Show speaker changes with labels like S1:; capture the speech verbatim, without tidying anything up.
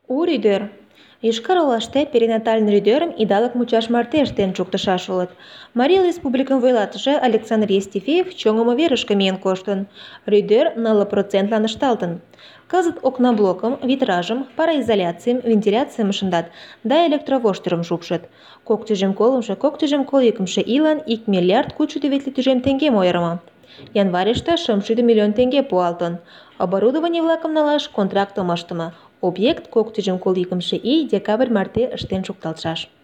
S1: У рӱдер. Йошкар-Олаште перинатальный рӱдерым идалык мучаш марте ыштен шуктышаш улыт. Марий республикын вуйлатыше Александр Евстифеев чоҥымо верышке миен коштын. Рӱдер нылле процентлан ышталтын. Кызыт окнаблокым, витражым, пароизоляцийым, вентиляцийым шындат да электровоштырым шупшыт. Кок тӱжем колымшо — кок тӱжем коло икымше ийлан ик миллиард кудшӱдӧ витле тӱжем теҥгем ойырымо. Январьыште шымшӱдӧ миллион теҥге пуалтын. Оборудований-влакым налаш контрактым ыштыме. Объект кок тӱжем коло икымше ий декабрь марте ыштен шукталтшаш.